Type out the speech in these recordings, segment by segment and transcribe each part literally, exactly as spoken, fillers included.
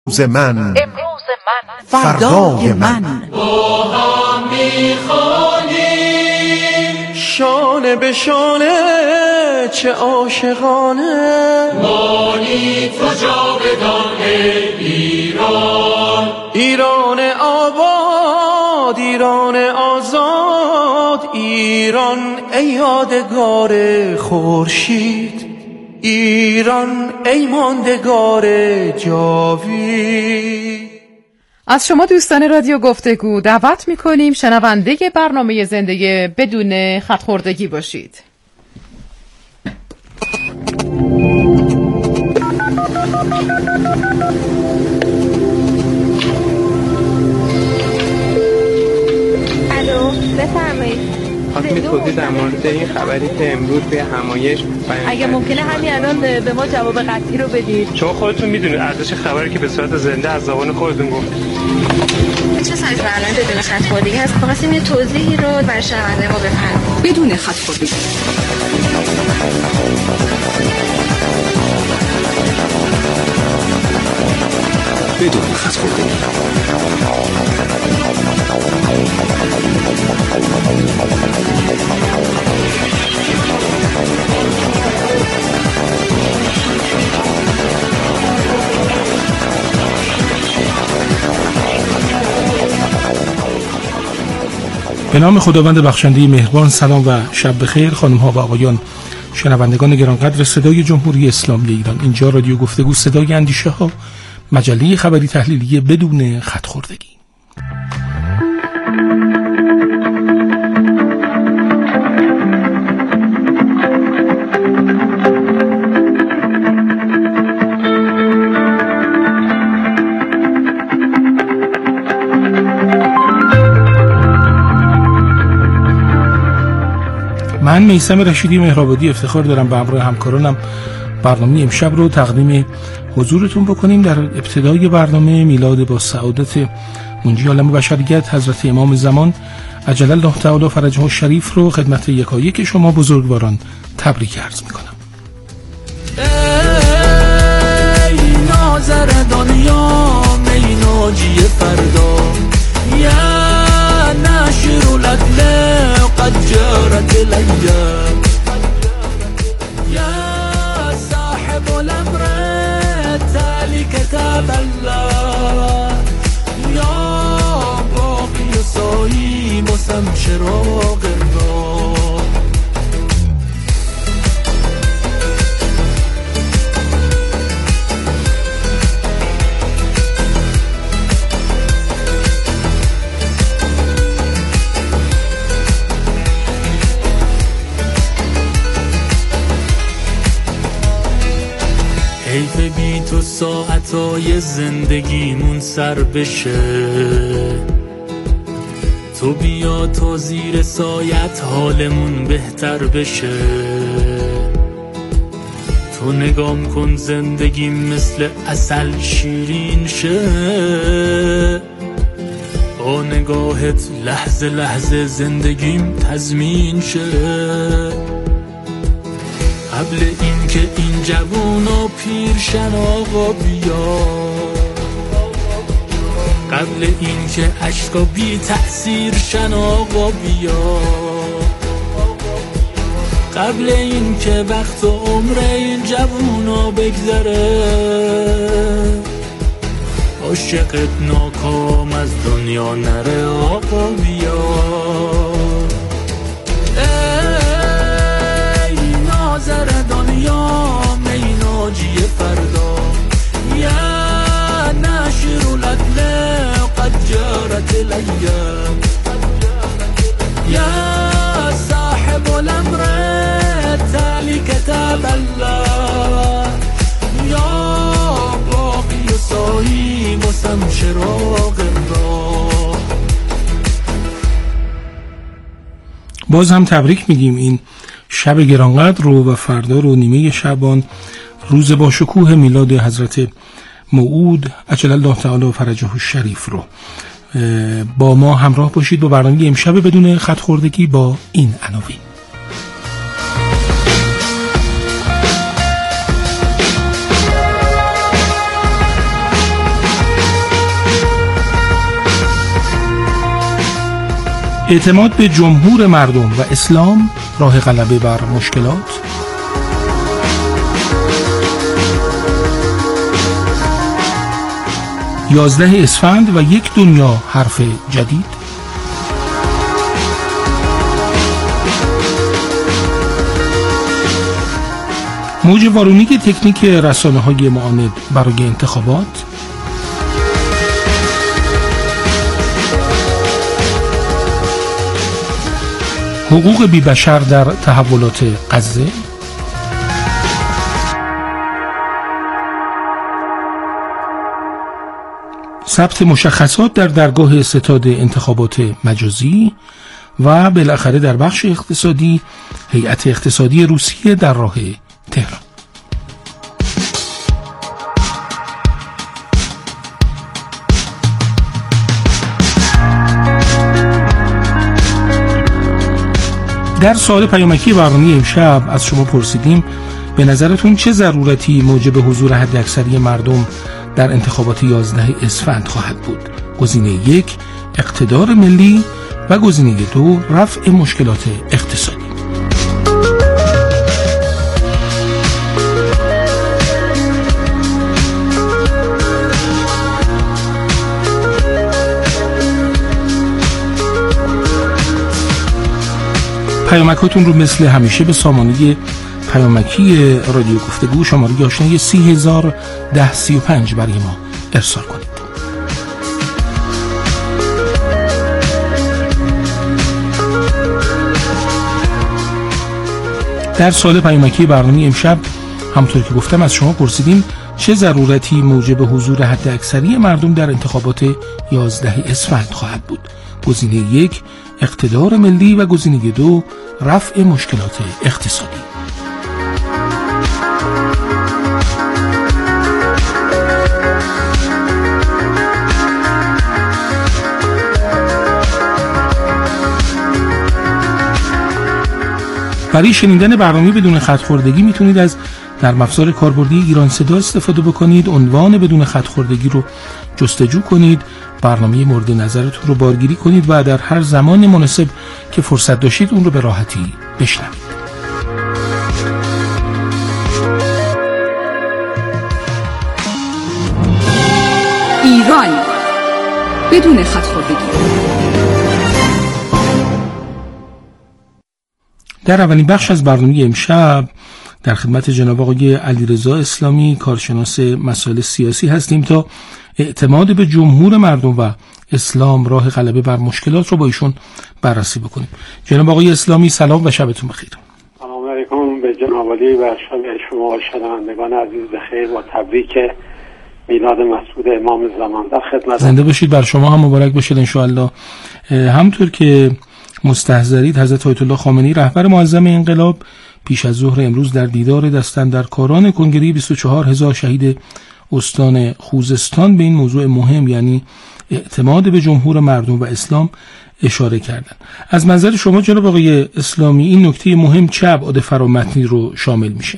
من امروز من فردای من با هم میخوانیم شانه به شانه چه عاشقانه مانی تو جاودان ایران ایران آباد ایران آزاد ایران ای یادگار خورشید ایران ای ماندگار جاوید. از شما دوستان رادیو گفتگو دعوت میکنیم شنونده برنامه زندگی بدون خط‌خوردگی باشید. الو بفرمایید. خواستم توضیح در مورد این خبری که امروز به همایش اگه ممکنه همین الان به ما جواب قطعی رو بدید، چون خودتون میدونید ارزش خبری که به صورت زنده از زبان خودتون گفت. چه سایز برنامه بدون خط‌خوردگی هست؟ خواستیم یه توضیحی رو برای شنونده ما بفرمایید. بدون خط‌خوردگی بدون خط‌خوردگی به نام خداوند بخشنده مهربان. سلام و شب بخیر خانم ها و آقایان شنوندگان گرانقدر صدای جمهوری اسلامی ایران. اینجا رادیو گفتگو، صدای اندیشه ها، مجله خبری تحلیلی بدون خط‌خوردگی. من میثم رشیدی مهرآبادی افتخار دارم به همراه همکارانم برنامه امشب رو تقدیم حضورتون بکنیم. در ابتدای برنامه میلاد با سعادت منجی عالم بشریت حضرت امام زمان عجل الله تعالی فرجه الشریف رو خدمت یکایک شما بزرگواران تبریک عرض میکنم. ای ناظر دنیا می ناجی فردا یا ناشر العدل قد جرت الايام یا صاحب الامر تالي كتاب الله یا باقی صاحب سم شراق الراه. حیف بی تو ساعتای زندگیمون سر بشه، تو بیا تا زیر سایت حالمون بهتر بشه. تو نگام کن زندگیم مثل عسل شیرین شه، با نگاهت لحظه لحظه زندگیم تضمین شه. قبل این که این جوون و پیرشن آقا بیا، قبل این که عشقا بی تأثیر شن آقا بیا، قبل این که وقت و عمر این جوونا بگذره، عاشقت ناکام از دنیا نره آقا بیا. ناظر دنیا می ناجی فردا یا ناشر العدل قد جرت الايام یا صاحب الامر تالي كتاب الله یا باقی صاحب سم شراق الراه. باز هم تبریک میگیم این شب گرانقدر رو و فردا رو نیمه شعبان روز با شکوه میلاد حضرت موعود عجل الله تعالی فرجه الشریف رو. با ما همراه باشید با برنامه امشب بدون خط‌خوردگی با این عناوین. اعتماد به جمهور مردم و اسلام راه غلبه بر مشکلات. یازده اسفند و یک دنیا حرف جدید. موج وارونیک تکنیک رسانه‌های معاند برای انتخابات. حقوق بی‌بشر در تحولات غزه. ثبت مشخصات در درگاه ستاد انتخابات مجازی و بالاخره در بخش اقتصادی هیئت اقتصادی روسیه در راه تهران. در سوال پیامکی برنامه امشب از شما پرسیدیم به نظرتون چه ضرورتی موجب حضور حداکثری مردم در انتخابات یازده اسفند خواهد بود؟ گزینه یک اقتدار ملی و گزینه دو رفع مشکلات اقتصادی. پیامکاتون رو مثل همیشه به سامانه پیامکی رادیو گفتگو شماره آشنای سی هزار ده سی و پنج برای ما ارسال کنید. در سوال پیامکی برنامه امشب همونطور که گفتم از شما پرسیدیم چه ضرورتی موجب حضور حداکثری مردم در انتخابات یازده اسفند خواهد بود؟ گزینه یک اقتدار ملی و گزینه دو رفع مشکلات اقتصادی. برای شنیدن برنامه بدون خط خوردگی میتونید از نرم افزار کاربردی ایران صدا استفاده بکنید. عنوان بدون خط خوردگی رو جستجو کنید، برنامه مورد نظرتون رو بارگیری کنید و در هر زمان مناسب که فرصت داشتید اون رو به راحتی بشنوید. ایران بدون خط خوردگی. در اولین بخش از برنامه امشب در خدمت جناب آقای علیرضا اسلامی کارشناس مسائل سیاسی هستیم تا اعتماد به جمهور مردم و اسلام راه غلبه بر مشکلات رو با ایشون بررسی بکنیم. جناب آقای اسلامی سلام و شبتون بخیر. سلام علیکم به جناب علی و شب شما و شنوندگان عزیز بخیر و تبریک میلاد مسعود امام زمان. در خدمت زنده باشید. بر شما هم مبارک باشید ان شاء الله. همونطور که مستحضرید حضرت آیت الله خامنه‌ای رهبر معظم انقلاب پیش از ظهر امروز در دیدار دستاندرکاران کنگره بیست و چهار هزار شهید استان خوزستان به این موضوع مهم یعنی اعتماد به جمهور مردم و اسلام اشاره کردند. از منظر شما جناب آقای اسلامی این نکته مهم چه ابعاد فرامتنی رو شامل میشه؟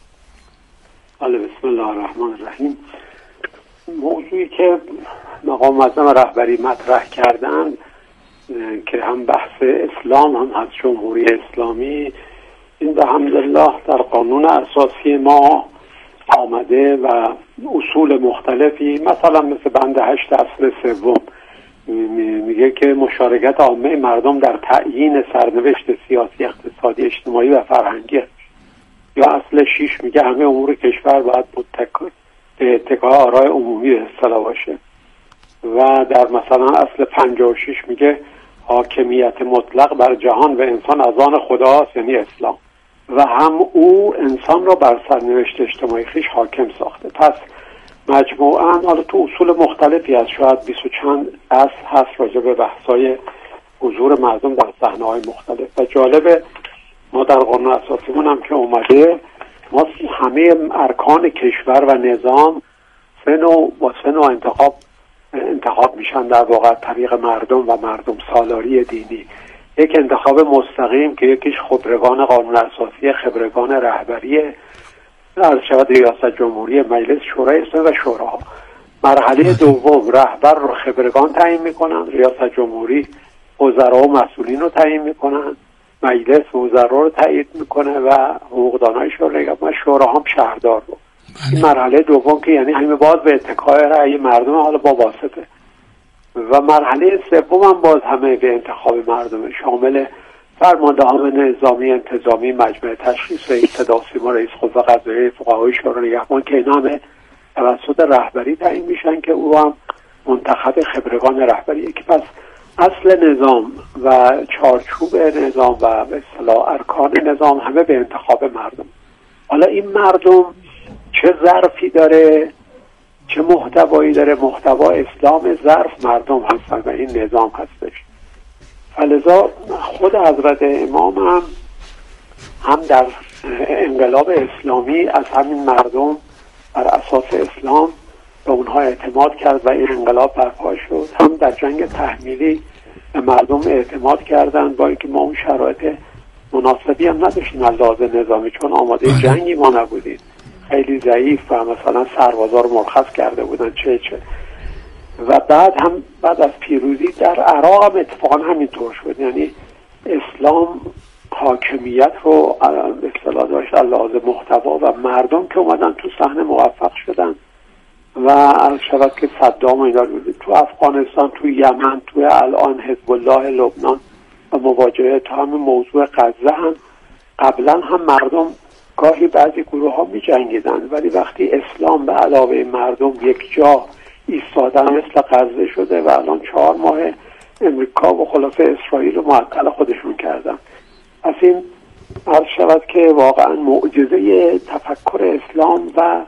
بله بسم الله الرحمن الرحیم. موضوعی که مقام معظم رهبری مطرح کردند که هم بحث اسلام هم از جمهوری اسلامی، این به حمدالله در قانون اساسی ما آمده و اصول مختلفی مثلا مثل بند هشت اصل سوم میگه که مشارکت عامه مردم در تعیین سرنوشت سیاسی، اقتصادی، اجتماعی و فرهنگی، یا اصل شیش میگه همه امور کشور باید به اتکای آرای عمومی به اصطلاح باشه و در مثلا اصل پنجاه و شش میگه حاکمیت مطلق بر جهان و انسان از آن خداست یعنی اسلام و هم او انسان را بر سرنوشت اجتماعی خویش حاکم ساخته. پس مجموعاً حالا تو اصول مختلفی از شاید بیست و چند اصل هست راجع به بحث‌های حضور مردم در صحنه‌های مختلف و جالبه ما در قانون اساسیمون هم که اومده ما همه ارکان کشور و نظام سه نوع با سه نوع انتخاب انتخاب میشن در واقع طریق مردم و مردم سالاری دینی. یک انتخاب مستقیم که یکیش خبرگان قانون اساسی، خبرگان رهبری از شود ریاست جمهوری، مجلس شورای اسلامی و شوراها. مرحله دوم رهبر رو خبرگان تعیین میکنن، ریاست جمهوری وزرا و مسئولین رو تعیین میکنن، مجلس وزرا رو تایید میکنه و حقوقدانای شورای نگهبان، شورا هم شهردار رو. این مرحله دوم که یعنی همه باز به اتکای رأی مردم، حالا با واسطه. و مرحله سوم هم باز همه به انتخاب مردم، شامل فرماندهان نظامی، انتظامی، مجمع تشخیص، رئیس صدا و سیما، رئیس قوه قضاییه، فقهای شورای نگهبان که اینا همه توسط رهبری تعیین میشن که او هم منتخب خبرگان رهبریه. که پس اصل نظام و چارچوب نظام و به اصطلاح ارکان نظام همه به انتخاب مردم. حالا این مردم چه ظرفی داره، چه محتوایی داره؟ محتوا اسلام، ظرف مردم هستن و این نظام هستش. فلذا خود حضرت امام هم هم در انقلاب اسلامی از همین مردم بر اساس اسلام به اونها اعتماد کرد و این انقلاب برپا شد. هم در جنگ تحمیلی به مردم اعتماد کردن، با اینکه ما اون شرایط مناسبی هم نداشتیم از لحاظ نظامی، چون آماده جنگی ما نبودیم، خیلی ضعیف و مثلا سربازا رو مرخص کرده بودن چه چه. و بعد هم بعد از پیروزی در عراق هم اتفاقا همینطور شد، یعنی اسلام حاکمیت رو به اصطلاح داشت از لحاظ محتوا و مردم که اومدن تو صحنه موفق شدن. و از شود که صدام اینا تو افغانستان، تو یمن، تو الان حزب الله لبنان و مواجهه تا همین موضوع غزه هم قبلا هم مردم گاهی بعضی گروه ها می جنگیدن، ولی وقتی اسلام به علاوه مردم یک جا ایستادن مثل غزه شده و الان چهار ماه امریکا و خلاصه اسرائیل رو معطل خودشون کردن. از این عرض شود که واقعا معجزه تفکر اسلام و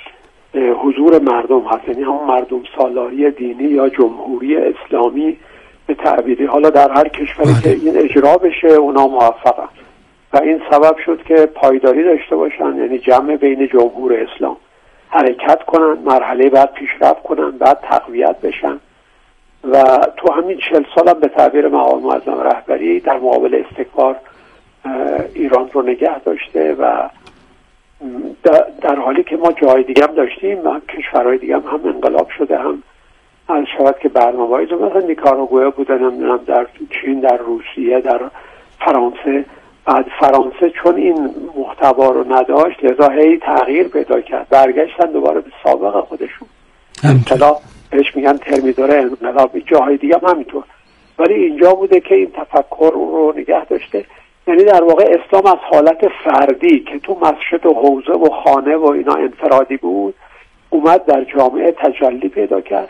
حضور مردم هست، یعنی هم مردم سالاری دینی یا جمهوری اسلامی به تعبیری، حالا در هر کشوری که این اجرا بشه اونا موفقن و این سبب شد که پایداری داشته باشن، یعنی جمع بین جمهور اسلام حرکت کنن، مرحله بعد پیشرفت کنن، بعد تقویت بشن. و تو همین چهل سال هم به تعبیر مقام معظم رهبری در مقابل استکبار ایران رو نگه داشته و در حالی که ما جای دیگه هم داشتیم، کشورهای دیگه هم هم انقلاب شده، هم از شود که برنامه‌ای مثلا نیکاراگوئه بودن، نمیدونم در چین، در روسیه، در فرانسه. بعد فرانسه چون این محتوا رو نداشت لذا هی تغییر پیدا کرد، برگشتن دوباره به سابق خودشون، انقلاب بهش میگن ترمیدور انقلاب. جاهای دیگه هم همینطور، ولی اینجا بوده که این تفکر رو نگه داشته. یعنی در واقع اسلام از حالت فردی که تو مسجد و حوزه و خانه و اینا انفرادی بود، اومد در جامعه تجلی پیدا کرد.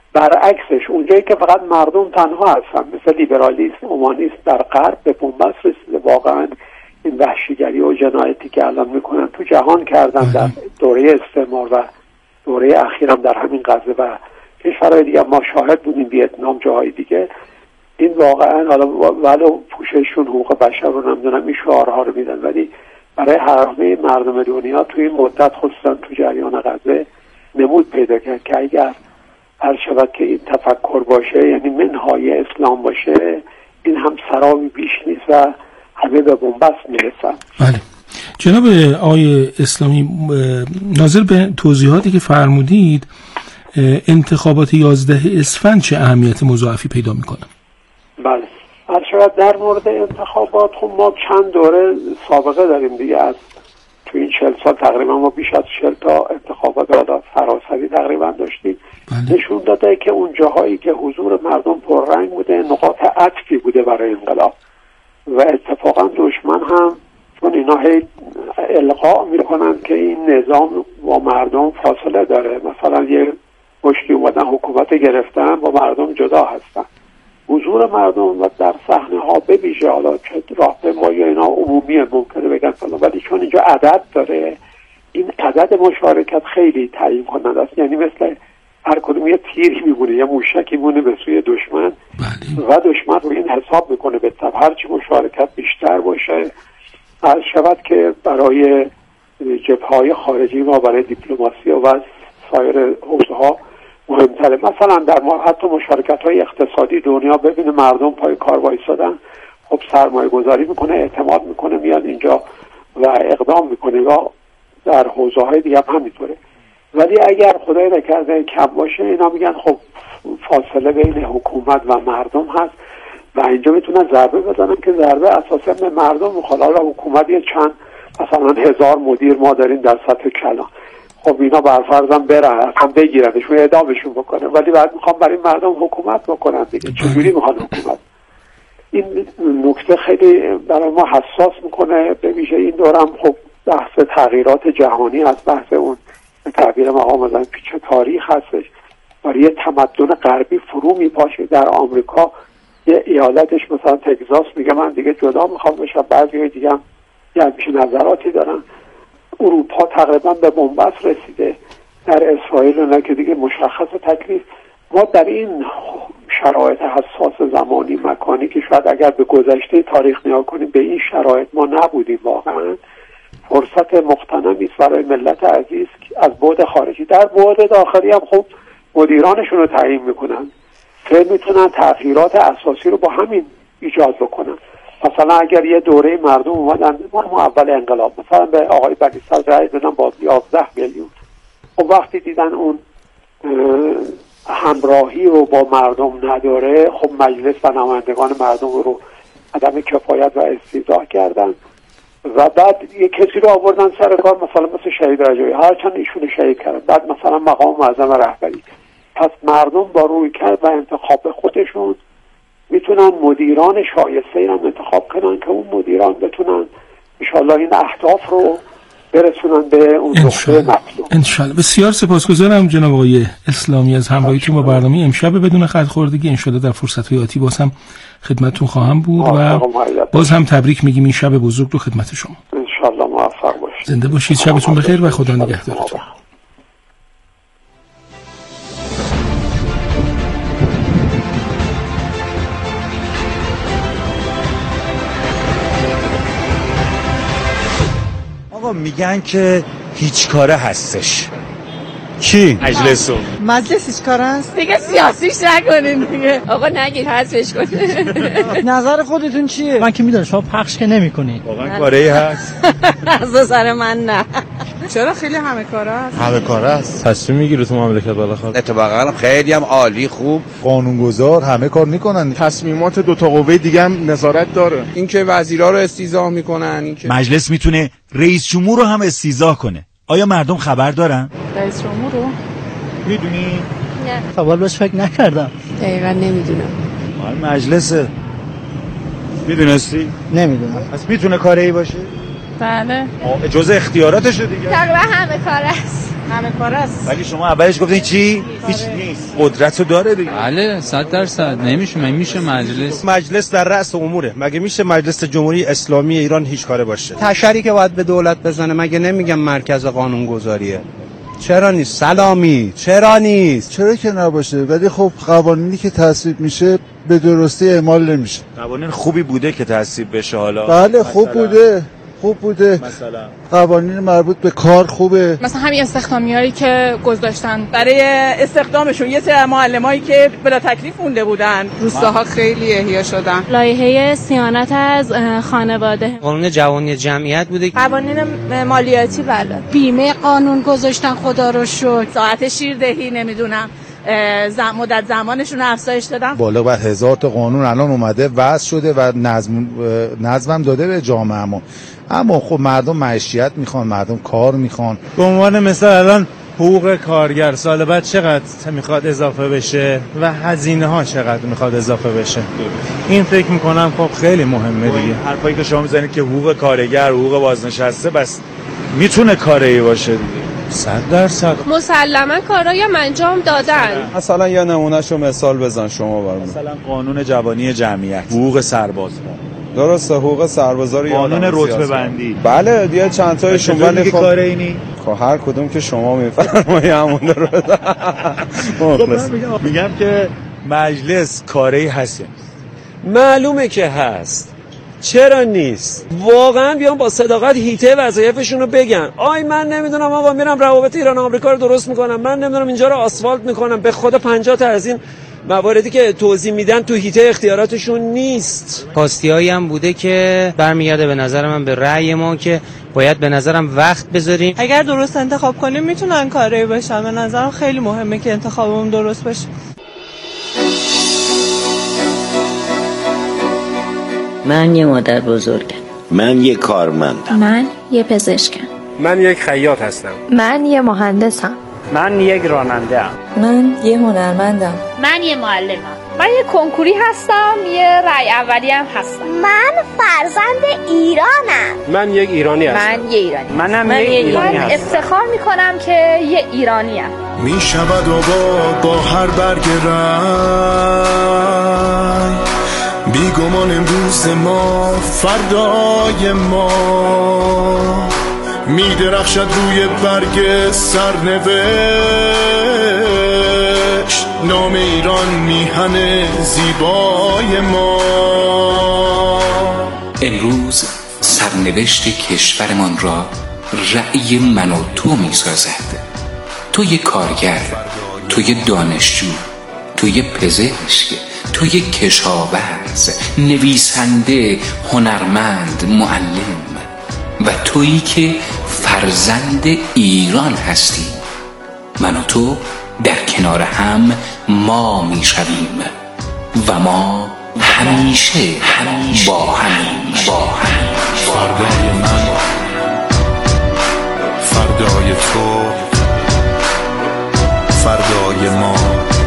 برعکسش اونجایی که فقط مردم تنها هستن، مثل لیبرالیسم، اومانیسم در غرب به بنبست رسیده. واقعا این وحشیگری و جنایتی که الان میکنن تو جهان کردن در دوره استعمار و دوره اخیرم در همین غزه و کشورهای دیگه ما شاهد بودیم، ویتنام، جاهای دیگه. این واقعا حالا ولو پوششون حقوق بشر رو نمیدونم این شعارها رو میدن، ولی برای همه مردم دنیا توی این مدت خصوصا تو جریان غزه نمود پیدا کرد که اگر هر شود که این تفکر باشه، یعنی منهای اسلام باشه، این هم سرامی بیش نیست و همه به بنبست میرسن. بله جناب آقای اسلامی، ناظر به توضیحاتی که فرمودید، انتخابات یازده اسفند چه اهمیت مضاعفی پیدا میکنه؟ بله، هر شود در مورد انتخابات خب ما چند دوره سابقه داریم دیگه، از تو این چهل سال تقریبا ما بیش از چهل تا انتخابات سراسری تقریبا داشتیم. بله. نشون داده که اون جاهایی که حضور مردم پررنگ بوده نقاط عطفی بوده برای انقلاب و اتفاقا دشمن هم چون اینا هی القا میکنن که این نظام با مردم فاصله داره، مثلا یه پشتی اومدن حکومت گرفتن با مردم جدا هستن، حضور مردم و در صحنه ها به ویژه، حالا چه راهپیما یا اینا عمومیه ممکنه بگن فلان، ولی چون اینجا عدد داره این عدد مشارکت خیلی تعیین کننده است. یعنی مثل هر کدوم یه تیر میمونه، یه موشکی میمونه به سوی دشمن. بله. و دشمن رو این حساب میکنه به طب هرچی مشارکت بیشتر باشه از شود که برای جبهه‌های خارجی ما، برای دیپلماسی و سایر حوزه ها مهمتره. مثلا در ما حتی مشارکت های اقتصادی دنیا ببینه مردم پای کار وایسادن، خب سرمایه گذاری میکنه، اعتماد میکنه، میاد اینجا و اقدام میکنه، یا در حوزه های دیگه هم همینطوره. ولی اگر خدای نکرده کم باشه اینا میگن خب فاصله بین حکومت و مردم هست و و اینجا میتونن ضربه بزنن که ضربه اساسا به مردم میخواد. حالا حکومت یه چند مثلا هزار مدیر ما داریم در سطح کلان، خب اینا برفرضم برن اصلا بگیرنشون اعدامشون بکنه، ولی بعد میخوام برای مردم حکومت بکنن دیگه. چجوری میخوان حکومت؟ این نکته خیلی برای ما حساس میکنه. به ویژه این دورم خب بحث تغییرات جهانی از بحث اون به تعبیر مقام معظم پیچ تاریخ هستش. برای یه تمدن غربی فرو میپاشه. در آمریکا یه ایالتش مثلا تگزاس میگه من دیگه جدا میخوام بشم، بعضی دیگه هم یه همچین نظراتی دارن. اروپا تقریبا به بنبست رسیده، در اسرائیل نه که دیگه مشخص تکلیف. ما در این شرایط حساس زمانی مکانی که شاید اگر به گذشته تاریخ نگاه کنیم به این شرایط ما نبودیم، واقعا فرصت مغتنمی است برای ملت عزیز از بعد خارجی. در بعد داخلی هم خب مدیرانشون رو تعیین میکنن، که میتونن تغییرات اساسی رو با همین ایجاد بکنن. مثلا اگر یه دوره مردم اومدن ما اول انقلاب مثلا به آقای بنی صدر رأی دادن با یازده میلیون، خب وقتی دیدن اون همراهی رو با مردم نداره، خب مجلس و نمایندگان مردم رو عدم کفایت و استیضاح کردن و بعد یه کسی رو آوردن سر کار، مثلا مثل شهید رجایی، هرچند ایشون شهید کردن، بعد مثلا مقام معظم رهبری. پس مردم با روی کرد و انتخاب خودشون میتونن مدیران شایسته رو انتخاب کنن که اون مدیران بتونن انشالله این اهداف رو برسونن به اون نقطه مطلوب. انشالله. بسیار سپاسگزارم جناب آقای اسلامی از همراهیتون با برنامه امشب بدون خط خوردگی. انشالله در فرصت‌های آتی باز هم خدمتتون خواهم بود و باز هم تبریک میگیم این شب بزرگ رو خدمت شما. انشالله موفق باشید. زنده باشید. شبتون بخیر و خدا نگهدارتون. میگن که هیچ کاره هستش. کی؟ مجلسو. مجلس هیچ کاره هست؟ دیگه سیاسیش نکنین دیگه. آقا نگید حذفش کنه. نظر خودتون چیه؟ من که میدونم شما پخش که نمی‌کنید. واقعا کاری هست؟ از سر من نه. چرا خیلی همه کاره است؟ همه کاره است. تصمیم میگیره تو مملکت بالاخره. اتفاقا خیلی هم عالی خوب قانونگذار همه کار میکنن. تصمیمات دو تا قوه دیگه هم نظارت داره. اینکه وزیرا رو استیضاح میکنن، اینکه مجلس میتونه رئیس جمهور رو هم استیضاح کنه. آیا مردم خبر دارن؟ رئیس جمهور رو میدونی؟ نه. خبر بهش فکر نکردم. دقیقاً نمیدونم. مال مجلسه. میدونستی؟ نمیدونم. پس میتونه کاری باشه؟ بله. جزء اختیاراتشه دیگه. تقریبا همه کاره است. همه کاره است. ولی شما اولش گفتین چی؟ هیچ نیست. قدرتو داره دیگه. بله صد درصد نمیشه. من میشه مجلس. مجلس در رأس اموره. مگه میشه مجلس جمهوری اسلامی ایران هیچ کاره باشه؟ تشریعی که باید به دولت بزنه مگه نمیگم مرکز قانون گذاریه؟ چرا نیست؟ سلامی چرا نیست؟ چرا که نباشه، ولی خب قوانینی که تصویب میشه به درستی اعمال نمیشه. قوانین خوبی بوده که تصویب بشه حالا. بله خوب بوده. خوب بوده. مثلا قوانین مربوط به کار خوبه. مثلا همین استخدامیایی که گذاشتن برای استخدامشون یه سری معلمایی که بلا تکلیف مونده بودن، روستاها خیلی احیا شدن. لایحه صیانت از خانواده، قانون جوانی جمعیت بوده، قوانین مالیاتی، بله، بیمه قانون گذاشتن خدا رو شکر، ساعت شیردهی، نمیدونم زم مدت زمانشون افزایش دادن. بالا بر هزار تا قانون الان اومده وضع شده و نظم نظمم داده به جامعهمون. اما خب مردم معیشت میخوان، مردم کار میخوان. به عنوان مثال الان حقوق کارگر سال بعد چقدر میخواد اضافه بشه و هزینه ها چقدر میخواد اضافه بشه. این فکر میکنم خب خیلی مهمه دیگه. حرفایی که شما میزنید که حقوق کارگر، حقوق بازنشسته، بس میتونه کاری باشه دیگه. صد درصد مسلما کارایی هم انجام دادن. مثلا یه نمونهشو مثال بزن شما برام. مثلا قانون جوانی جمعیت، حقوق سربازها. درسته، حقوق سربازا رو قانون رتبه بندی. بله دیگه چند تایشون، ولی خب کار اینی خب هر کدوم که شما میفرمایید همون رو مخلص. میگم که مجلس کاری هست. معلومه که هست. چرا نیست؟ واقعا بیان با صداقت هیته وظایفشون رو بگن. آی من نمیدونم آقا میرم روابط ایران آمریکا رو درست میکنم، من نمیدونم اینجا رو آسفالت میکنم. به خدا پنجاه تا از این مواردی که توضیح میدن تو هیته اختیاراتشون نیست. پاستیایی هم بوده که برمیگرده به نظر من به رأی ما که باید به نظرم وقت بذاریم. اگر درست انتخاب کنیم میتونن کاری باشن. به نظرم خیلی مهمه که انتخابمون درست باشه. من یه مادر بزرگم. من یه کارمندم. من یه پزشکم. من یک خیاط هستم. من یه مهندسم. من یک راننده ام. من یه هنرمندم. من یه معلمم. من یه کنکوری هستم، یه رای اولی هم هستم. من فرزند ایرانم. من یک ایرانی هستم. من یه ایرانی. منم یک ایرانی هستم. من افتخار میکنم که یه ایرانی ام. می شود آباد با هر برگ رنگ، بیگمان امروز ما فردای ما، می درخشد روی برگ سرنوشت، نام ایران میهن زیبای ما. امروز سرنوشت کشورمان را رأی من و تو می سازد. تو یه کارگر، تو یه دانشجو، تو یه پزشک، تو یه کشاورز، نویسنده، هنرمند، معلم و تویی که فرزند ایران هستی. من و تو در کنار هم ما می شویم و ما همیشه همیشه با همیم با همیم. فردای من، فردای تو، فردای ما.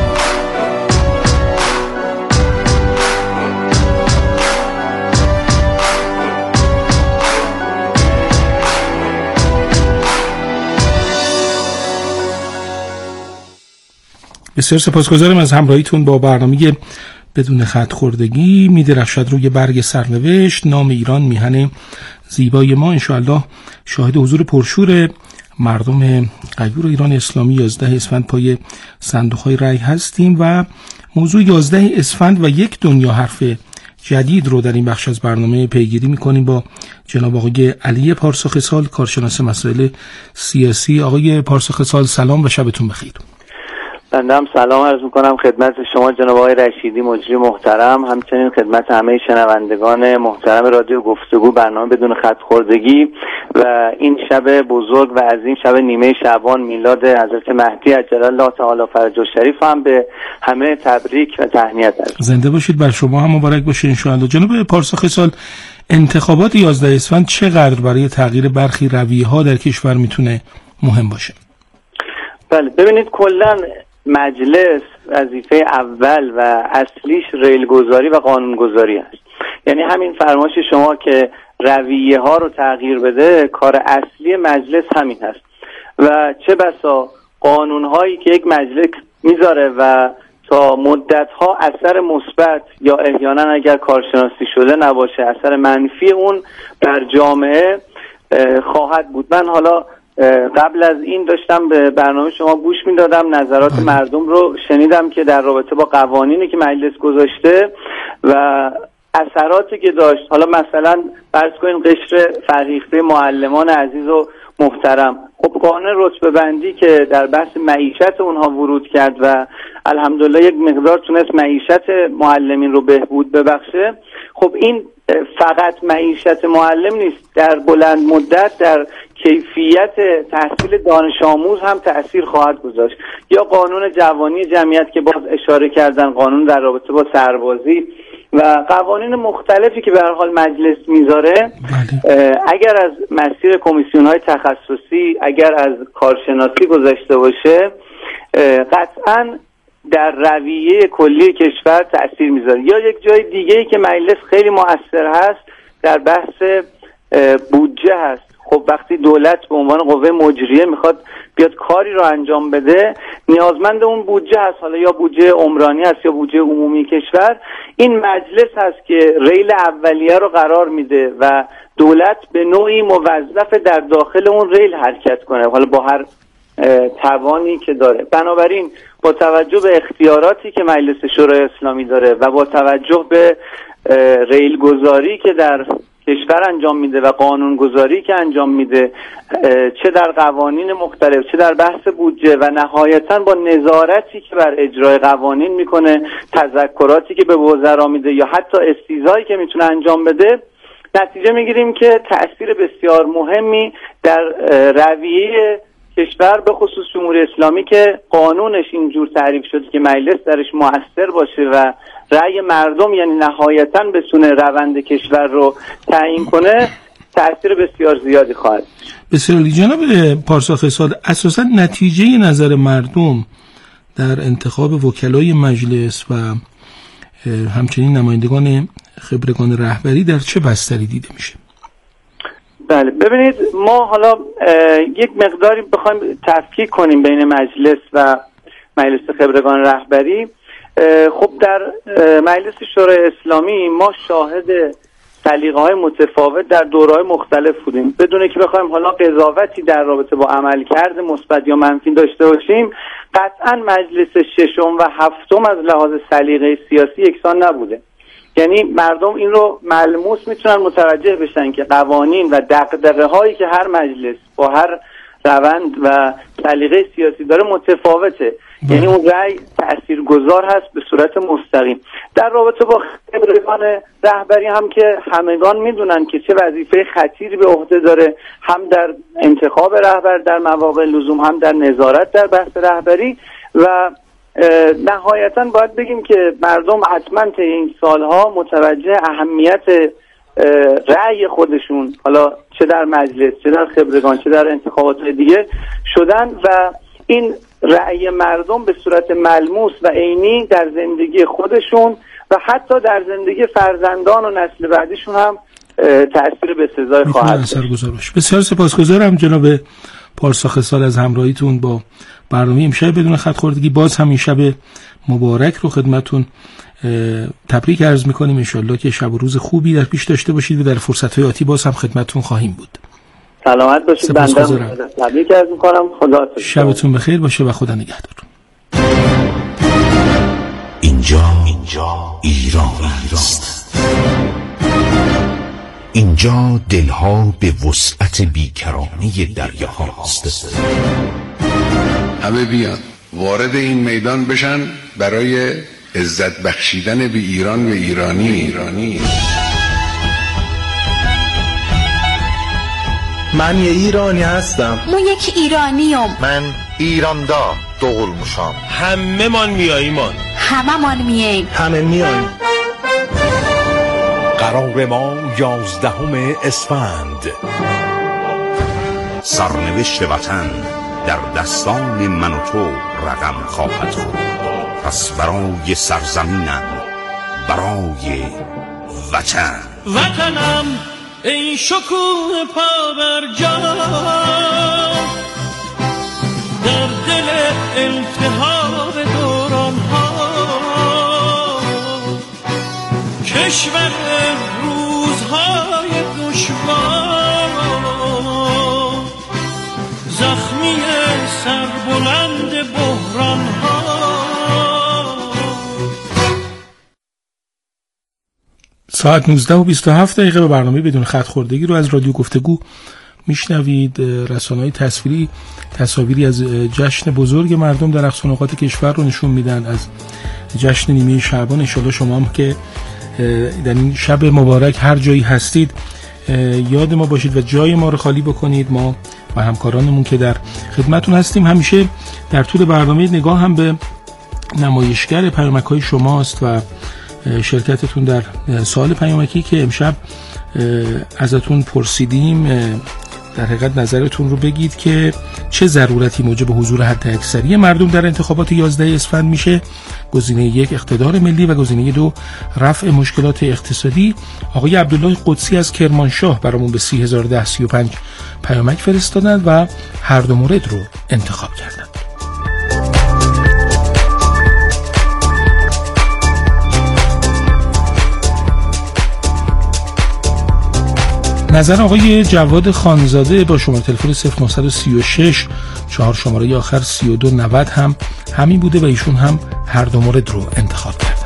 بسیار سپاسگزارم از همراهیتون با برنامه بدون خط خوردگی. می درخشد روی برگ سرنوشت، نام ایران میهن زیبای ما. انشاءالله شاهد حضور پرشور مردم غیور ایران اسلامی یازده اسفند پای صندوق‌های رای هستیم و موضوع یازده اسفند و یک دنیا حرف جدید رو در این بخش از برنامه پیگیری می‌کنیم با جناب آقای علی پارساخسال، کارشناس مسائل سیاسی. آقای پارساخسال سلام و شبتون بخیر. بنده هم سلام عرض میکنم خدمت شما جناب آقای رشیدی مجری محترم، همچنین خدمت همه شنوندگان محترم رادیو گفتگو برنامه بدون خط خوردگی و این شب بزرگ و عظیم شب نیمه شعبان میلاد حضرت مهدی عجل الله تعالی فرجه الشریف هم به همه تبریک و تهنیت عرض. زنده باشید، بر شما هم مبارک باشه انشاءالله. جناب پارساخسال، انتخابات یازده اسفند چقدر برای تغییر برخی رویه‌ها در کشور میتونه مهم باشه؟ بله ببینید، کلاً مجلس وظیفه اول و اصلیش ریلگذاری و قانونگذاری است. یعنی همین فرمایش شما که رویه ها رو تغییر بده، کار اصلی مجلس همین هست و چه بسا قانون هایی که یک مجلس میذاره و تا مدت ها اثر مثبت یا احیانا اگر کارشناسی شده نباشه اثر منفی اون بر جامعه خواهد بود. من حالا قبل از این داشتم به برنامه شما گوش میدادم، نظرات مردم رو شنیدم که در رابطه با قوانینی که مجلس گذاشته و اثراتی که داشت. حالا مثلا فرض کنیم قشر فرهیخته معلمان عزیز و محترم، خب قانون رتبه بندی که در بحث معیشت اونها ورود کرد و الحمدلله یک مقدار تونست معیشت معلمین رو بهبود ببخشه، خب این فقط معیشت معلم نیست، در بلند مدت در کیفیت تحصیل دانش آموز هم تأثیر خواهد گذاشت. یا قانون جوانی جمعیت که باز اشاره کردن، قانون در رابطه با سربازی و قوانین مختلفی که به هر حال مجلس میذاره، اگر از مسیر کمیسیون‌های تخصصی، اگر از کارشناسی گذشته باشه، قطعاً در رویه کلی کشور تأثیر میذاره. یا یک جای دیگه‌ای که مجلس خیلی مؤثر هست در بحث بودجه هست. خب وقتی دولت به عنوان قوه مجریه میخواد بیاد کاری رو انجام بده، نیازمند اون بودجه هست، حالا یا بودجه عمرانی هست یا بودجه عمومی کشور. این مجلس هست که ریل اولیه رو قرار میده و دولت به نوعی موظف در داخل اون ریل حرکت کنه، حالا با هر توانی که داره. بنابراین با توجه به اختیاراتی که مجلس شورای اسلامی داره و با توجه به ریل گذاری که در کشور انجام میده و قانون گذاری که انجام میده، چه در قوانین مختلف، چه در بحث بودجه و نهایتاً با نظارتی که بر اجرای قوانین میکنه، تذکراتی که به وزرا میده یا حتی استیضایی که میتونه انجام بده، نتیجه میگیریم که تأثیر بسیار مهمی در رویه کشور به خصوص جمهوری اسلامی که قانونش اینجور تعریف شده که مجلس درش مؤثر باشه و رأی مردم یعنی نهایتاً بتونه روند کشور رو تعیین کنه، تأثیر بسیار زیادی خواهد. بسیار عالی. جناب پارسا خصال، اساساً نتیجه نظر مردم در انتخاب وکلای مجلس و همچنین نمایندگان خبرگان رهبری در چه بستری دیده میشه؟ بله ببینید، ما حالا یک مقداری بخوایم تفکیک کنیم بین مجلس و مجلس خبرگان رهبری. خب در مجلس شورای اسلامی ما شاهد سلیقه های متفاوت در دوره‌های مختلف بودیم. بدون که بخوایم حالا قضاوتی در رابطه با عملکرد مثبت یا منفی داشته باشیم، قطعا مجلس ششم و هفتم از لحاظ سلیقه سیاسی یکسان نبوده. یعنی مردم این رو ملموس میتونن متوجه بشن که قوانین و دغدغه هایی که هر مجلس با هر روند و سلیقه سیاسی داره متفاوته. یعنی اون رأی تاثیرگذار هست به صورت مستقیم. در رابطه با خبرگان رهبری هم که همگان میدونن که چه وظیفه خطیری به عهده داره، هم در انتخاب رهبر در مواقع لزوم، هم در نظارت در بحث رهبری. و نهایتاً باید بگیم که مردم حتما طی این سالها متوجه اهمیت رأی خودشون، حالا چه در مجلس، چه در خبرگان، چه در انتخابات دیگه شدن و این رأی مردم به صورت ملموس و عینی در زندگی خودشون و حتی در زندگی فرزندان و نسل بعدیشون هم تأثیر به سزای خواهد داشت. بسیار سپاسگزارم جناب پارسا خصال از همراهیتون با برنامه امشب بدون خط خوردگی. باز همین شب مبارک رو خدمتون تبریک عرض میکنیم. انشالله که شب و روز خوبی در پیش داشته باشید و در فرصت‌های آتی باز هم خدمتون خواهیم بود. سلامت باشید. بنده تبریک عرض میکنم. خدا حافظ. شبتون بخیر باشه و خدا نگهدار. اینجا اینجا ایران است. اینجا دلها به وسعت بیکرانی دریاهاست. همه بیان وارد این میدان بشن برای عزت بخشیدن به ایران و ایرانی ایرانی. من یه ایرانی هستم. من یک ایرانیم. من ایراندا دوغل موشام. همه من میاییمان. همه من میاییم. همه میاییم. قرار ما یازدهم اسفند. سرنوشت وطن در دستان من و تو رقم خواهد خورد. پس برای سرزمینم، برای وطن، وطنم ای شکوه پابرجا، در دل التهاب دوران ها، کشور روزهای دشوار، زخمی سربلند بحران ها. ساعت نوزده و بیست و هفت دقیقه به برنامه بدون خط خوردگی رو از رادیو گفتگو میشنوید. رسانه‌های تصویری تصاویری از جشن بزرگ مردم در اقصا نقاط کشور رو نشون میدن، از جشن نیمه شعبان. انشالله شما هم که در این شب مبارک هر جایی هستید یاد ما باشید و جای ما رو خالی بکنید. ما و همکارانمون که در خدمتون هستیم. همیشه در طول برنامه نگاه هم به نمایشگر پیامک‌های شماست و شرکتتون در سوال پیامکی که امشب ازتون پرسیدیم. در حقیقت نظرتون رو بگید که چه ضرورتی موجب حضور حد اکثری مردم در انتخابات یازده اسفند میشه. گزینه یک اقتدار ملی و گزینه دو رفع مشکلات اقتصادی. آقای عبدالله قدسی از کرمانشاه برامون به سی هزار و ده سی و پنج پیامک فرستادند و هر دو مورد رو انتخاب کردند. نظر آقای جواد خانزاده با شماره تلفن صفر نه سه شش چهار شماره آخر سی و دو نود هم همین بوده و ایشون هم هر دو مورد رو انتخاب کردن.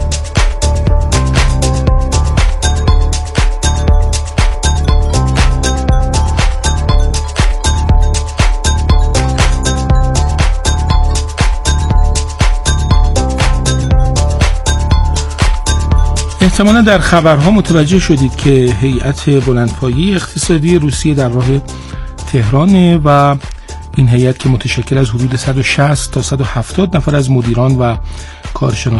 احتمالا در خبرها متوجه شدید که هیئت بلندپایه اقتصادی روسیه در راه تهران و این هیئت که متشکل از حدود صد و شصت تا صد و هفتاد نفر از مدیران و کارشناسان